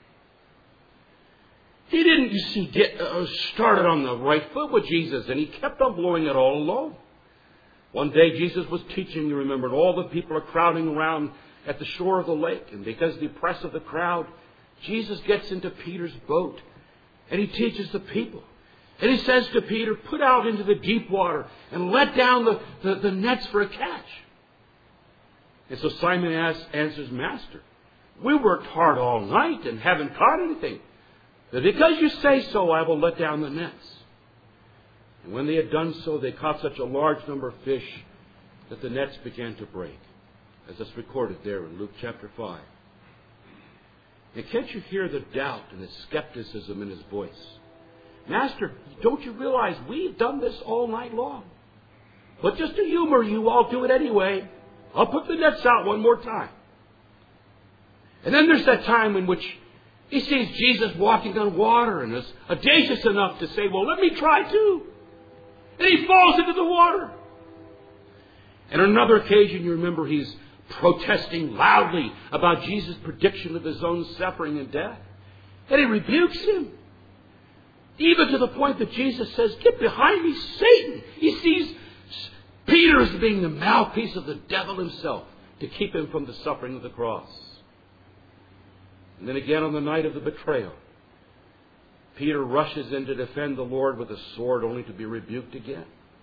He didn't, you see, get uh, started on the right foot with Jesus, and he kept on blowing it all alone. One day Jesus was teaching, you remember, and all the people are crowding around at the shore of the lake. And because of the press of the crowd, Jesus gets into Peter's boat, and he teaches the people. And he says to Peter, put out into the deep water and let down the, the, the nets for a catch. And so Simon asks, answers, Master, we worked hard all night and haven't caught anything. But because you say so, I will let down the nets. And when they had done so, they caught such a large number of fish that the nets began to break, as it's recorded there in Luke chapter five. And can't you hear the doubt and the skepticism in his voice? Master, don't you realize we've done this all night long? But just to humor you, I'll do it anyway. I'll put the nets out one more time. And then there's that time in which he sees Jesus walking on water and is audacious enough to say, well, let me try too. And he falls into the water. And on another occasion, you remember, he's protesting loudly about Jesus' prediction of his own suffering and death. And he rebukes him. Even to the point that Jesus says, get behind me, Satan. He sees Peter as being the mouthpiece of the devil himself to keep him from the suffering of the cross. And then again on the night of the betrayal, Peter rushes in to defend the Lord with a sword only to be rebuked again.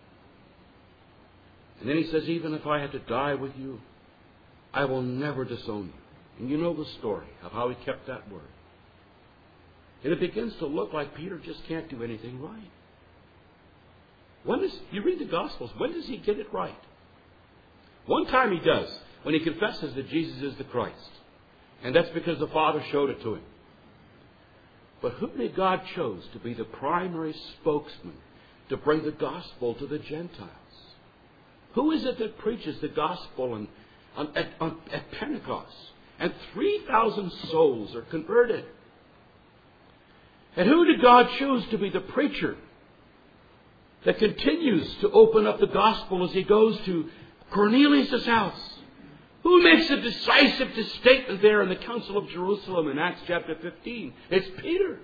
And then he says, even if I had to die with you, I will never disown you. And you know the story of how he kept that word. And it begins to look like Peter just can't do anything right. When does, you read the Gospels, when does he get it right? One time he does, when he confesses that Jesus is the Christ. And that's because the Father showed it to him. But who did God chose to be the primary spokesman to bring the gospel to the Gentiles? Who is it that preaches the gospel on, on, at, on, at Pentecost? And three thousand souls are converted. And who did God choose to be the preacher that continues to open up the gospel as he goes to Cornelius' house? Who makes a decisive statement there in the Council of Jerusalem in Acts chapter fifteen? It's Peter.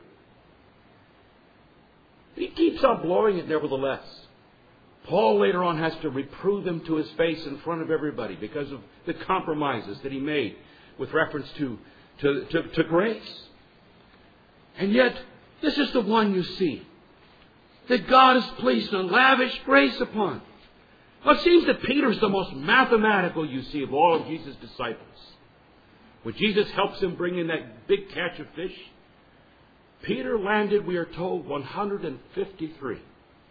He keeps on blowing it nevertheless. Paul later on has to reprove him to his face in front of everybody because of the compromises that he made with reference to, to, to, to grace. And yet, this is the one you see that God has placed a lavish grace upon. Well, it seems that Peter is the most mathematical, you see, of all of Jesus' disciples. When Jesus helps him bring in that big catch of fish, Peter landed, we are told, one hundred fifty-three.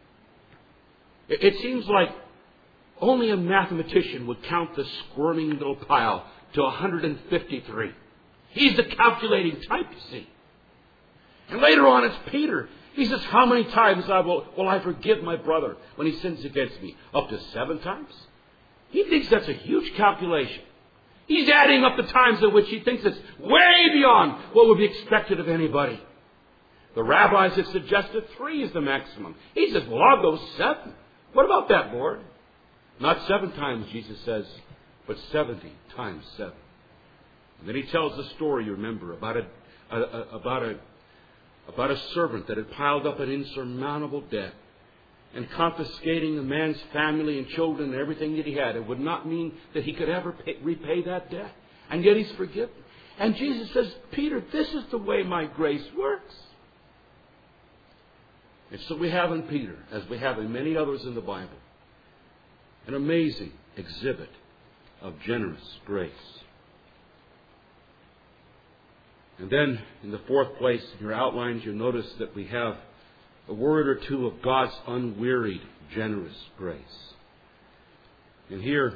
It seems like only a mathematician would count the squirming little pile to one hundred fifty-three. He's the calculating type, you see. And later on, it's Peter. He says, how many times I will, will I forgive my brother when he sins against me? Up to seven times? He thinks that's a huge calculation. He's adding up the times in which he thinks it's way beyond what would be expected of anybody. The rabbis have suggested three is the maximum. He says, well, I'll go seven. What about that, Lord? Not seven times, Jesus says, but seventy times seven. And then he tells the story, you remember, about a, a, a about a about a servant that had piled up an insurmountable debt and confiscating the man's family and children and everything that he had. It would not mean that he could ever pay, repay that debt. And yet he's forgiven. And Jesus says, Peter, this is the way my grace works. And so we have in Peter, as we have in many others in the Bible, an amazing exhibit of generous grace. And then, in the fourth place in your outlines, you'll notice that we have a word or two of God's unwearied, generous grace. And here,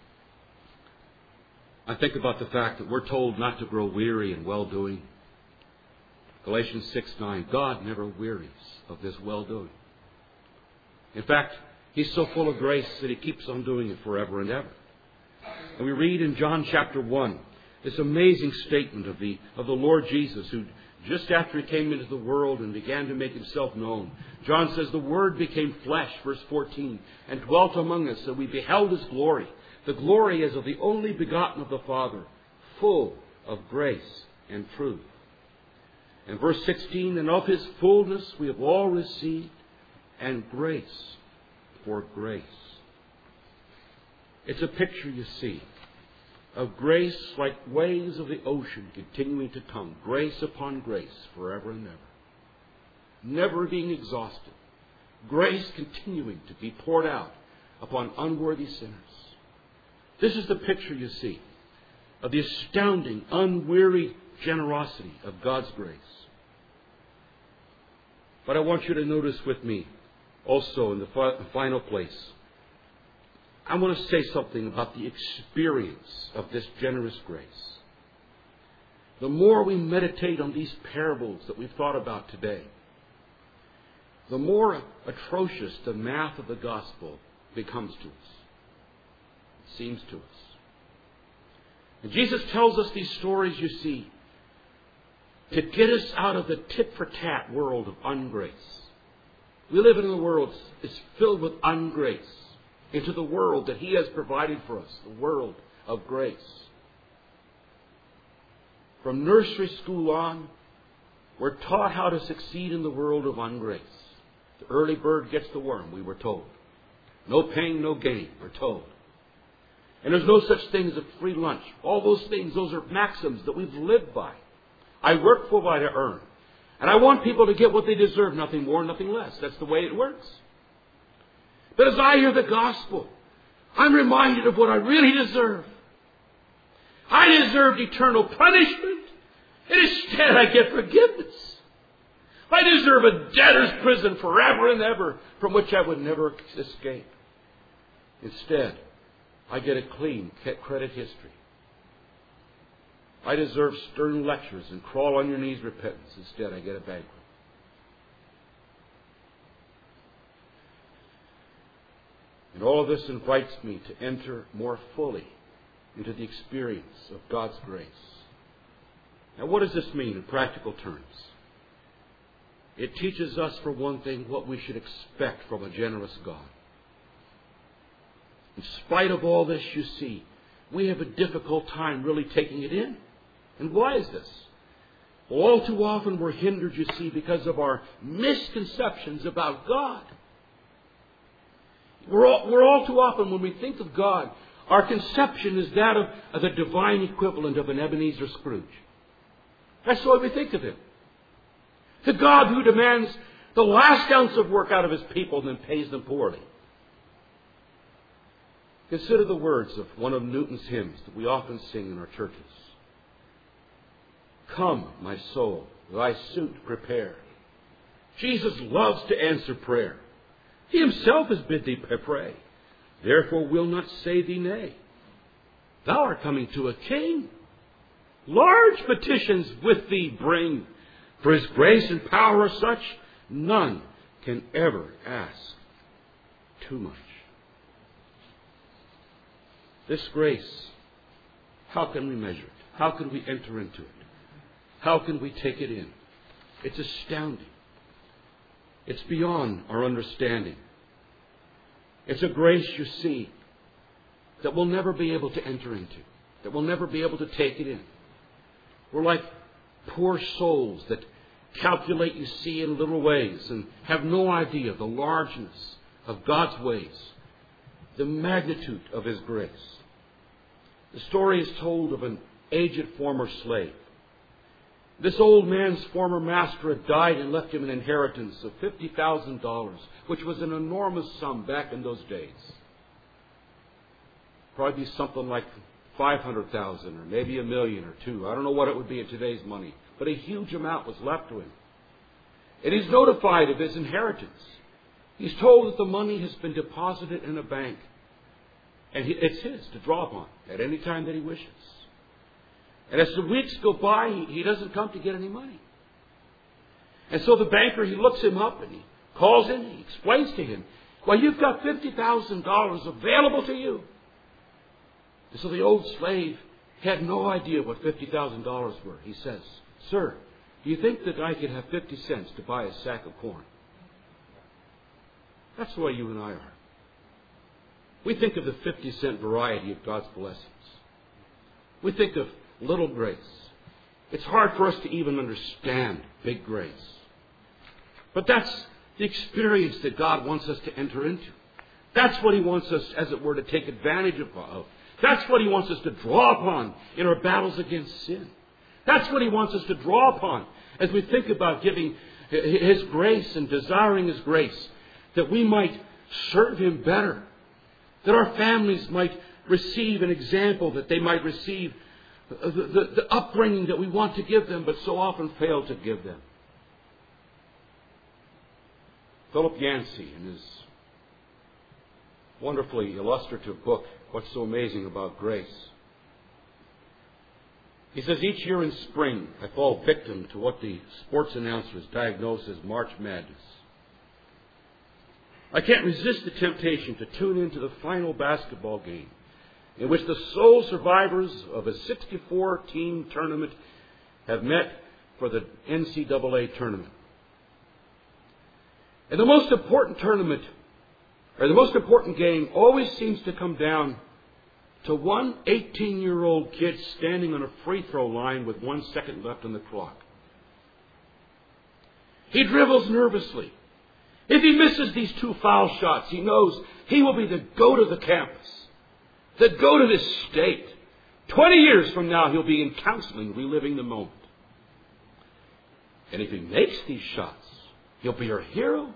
I think about the fact that we're told not to grow weary in well-doing. Galatians six nine, God never wearies of this well-doing. In fact, He's so full of grace that He keeps on doing it forever and ever. And we read in John chapter one, this amazing statement of the, of the Lord Jesus, who just after He came into the world and began to make Himself known, John says, the Word became flesh, verse fourteen, and dwelt among us, and we beheld His glory. The glory as of the only begotten of the Father, full of grace and truth. And verse sixteen, and of His fullness we have all received, and grace for grace. It's a picture, you see, of grace like waves of the ocean continuing to come, grace upon grace, forever and ever. Never being exhausted. Grace continuing to be poured out upon unworthy sinners. This is the picture, you see, of the astounding, unwearied generosity of God's grace. But I want you to notice with me, also in the fi- final place, I want to say something about the experience of this generous grace. The more we meditate on these parables that we've thought about today, the more atrocious the math of the gospel becomes to us. It seems to us. And Jesus tells us these stories, you see, to get us out of the tit-for-tat world of ungrace. We live in a world that's filled with ungrace, into the world that He has provided for us, the world of grace. From nursery school on, we're taught how to succeed in the world of ungrace. The early bird gets the worm, we were told. No pain, no gain, we're told. And there's no such thing as a free lunch. All those things, those are maxims that we've lived by. I work for what I earn. And I want people to get what they deserve, nothing more, nothing less. That's the way it works. But as I hear the gospel, I'm reminded of what I really deserve. I deserved eternal punishment, and instead I get forgiveness. I deserve a debtor's prison forever and ever, from which I would never escape. Instead, I get a clean credit history. I deserve stern lectures and crawl on your knees repentance. Instead, I get a banquet. And all of this invites me to enter more fully into the experience of God's grace. Now, what does this mean in practical terms? It teaches us, for one thing, what we should expect from a generous God. In spite of all this, you see, we have a difficult time really taking it in. And why is this? Well, all too often we're hindered, you see, because of our misconceptions about God. We're all, we're all too often, when we think of God, our conception is that of, of the divine equivalent of an Ebenezer Scrooge. That's the way we think of Him. The God who demands the last ounce of work out of His people and then pays them poorly. Consider the words of one of Newton's hymns that we often sing in our churches. Come, my soul, thy suit prepare. Jesus loves to answer prayer. He Himself has bid thee pray. Therefore will not say thee nay. Thou art coming to a king. Large petitions with thee bring. For His grace and power are such, none can ever ask too much. This grace, how can we measure it? How can we enter into it? How can we take it in? It's astounding. It's beyond our understanding. It's a grace, you see, that we'll never be able to enter into, that we'll never be able to take it in. We're like poor souls that calculate, you see, in little ways and have no idea the largeness of God's ways, the magnitude of His grace. The story is told of an aged former slave. This old man's former master had died and left him an inheritance of fifty thousand dollars, which was an enormous sum back in those days. Probably something like five hundred thousand dollars or maybe a million or two. I don't know what it would be in today's money. But a huge amount was left to him. And he's notified of his inheritance. He's told that the money has been deposited in a bank. And it's his to draw upon at any time that he wishes. And as the weeks go by, he doesn't come to get any money. And so the banker, he looks him up and he calls in, he explains to him, well, you've got fifty thousand dollars available to you. And so the old slave had no idea what fifty thousand dollars were. He says, sir, do you think that I could have fifty cents to buy a sack of corn? That's the way you and I are. We think of the fifty cent variety of God's blessings. We think of little grace. It's hard for us to even understand big grace. But that's the experience that God wants us to enter into. That's what He wants us, as it were, to take advantage of. That's what He wants us to draw upon in our battles against sin. That's what He wants us to draw upon as we think about giving His grace and desiring His grace, that we might serve Him better, that our families might receive an example, that they might receive the, the, the upbringing that we want to give them, but so often fail to give them. Philip Yancey, in his wonderfully illustrative book, What's So Amazing About Grace, he says, each year in spring, I fall victim to what the sports announcers diagnose as March Madness. I can't resist the temptation to tune into the final basketball game in which the sole survivors of a sixty-four team tournament have met for the N C double A tournament. And the most important tournament, or the most important game, always seems to come down to one eighteen-year-old kid standing on a free throw line with one second left on the clock. He dribbles nervously. If he misses these two foul shots, he knows he will be the goat of the campus, the goat of this state. Twenty years from now, he'll be in counseling, reliving the moment. And if he makes these shots, he'll be our hero.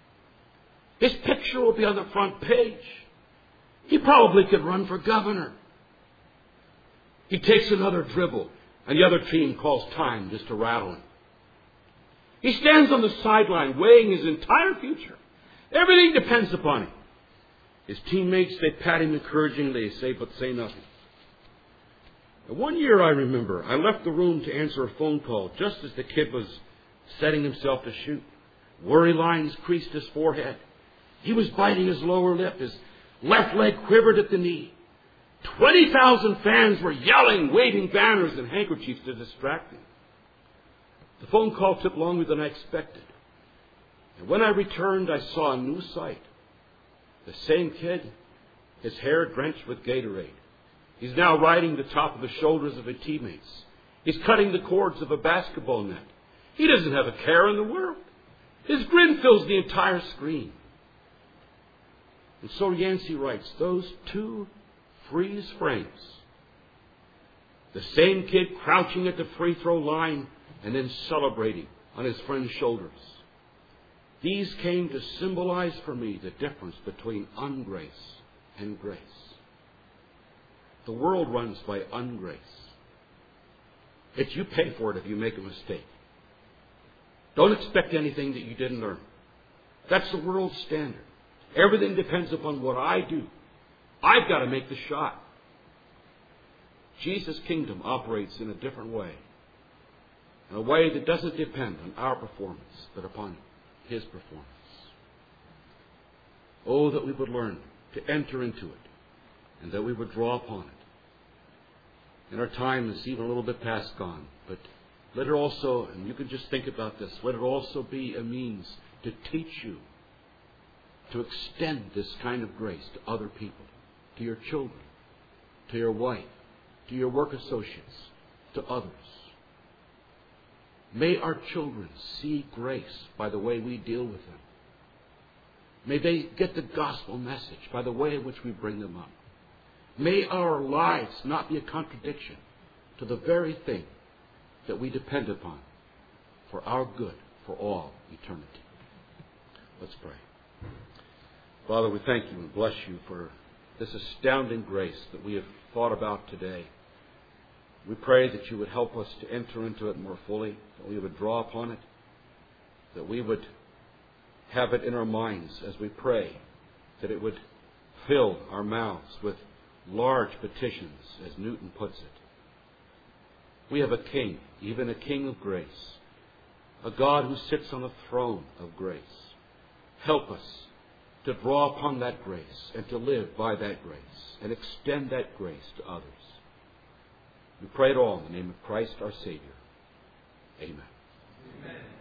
His picture will be on the front page. He probably could run for governor. He takes another dribble, and the other team calls time just to rattle him. He stands on the sideline weighing his entire future. Everything depends upon him. His teammates, they pat him encouragingly, they say, but say nothing. And one year, I remember, I left the room to answer a phone call just as the kid was setting himself to shoot. Worry lines creased his forehead. He was biting his lower lip. His left leg quivered at the knee. Twenty thousand fans were yelling, waving banners and handkerchiefs to distract him. The phone call took longer than I expected. And when I returned, I saw a new sight. The same kid, his hair drenched with Gatorade. He's now riding the top of the shoulders of his teammates. He's cutting the cords of a basketball net. He doesn't have a care in the world. His grin fills the entire screen. And so Yancey writes, those two freeze frames, the same kid crouching at the free throw line and then celebrating on his friend's shoulders, these came to symbolize for me the difference between ungrace and grace. The world runs by ungrace. It's you pay for it if you make a mistake. Don't expect anything that you didn't earn. That's the world's standard. Everything depends upon what I do. I've got to make the shot. Jesus' kingdom operates in a different way. In a way that doesn't depend on our performance, but upon His performance. Oh, that we would learn to enter into it, and that we would draw upon it. And our time is even a little bit past gone, but let it also, and you can just think about this, let it also be a means to teach you to extend this kind of grace to other people, to your children, to your wife, to your work associates, to others. May our children see grace by the way we deal with them. May they get the gospel message by the way in which we bring them up. May our lives not be a contradiction to the very thing that we depend upon for our good for all eternity. Let's pray. Father, we thank you and bless you for this astounding grace that we have thought about today. We pray that you would help us to enter into it more fully, that we would draw upon it, that we would have it in our minds as we pray, that it would fill our mouths with large petitions, as Newton puts it. We have a King, even a King of grace, a God who sits on a throne of grace. Help us to draw upon that grace and to live by that grace and extend that grace to others. We pray it all in the name of Christ our Savior. Amen. Amen.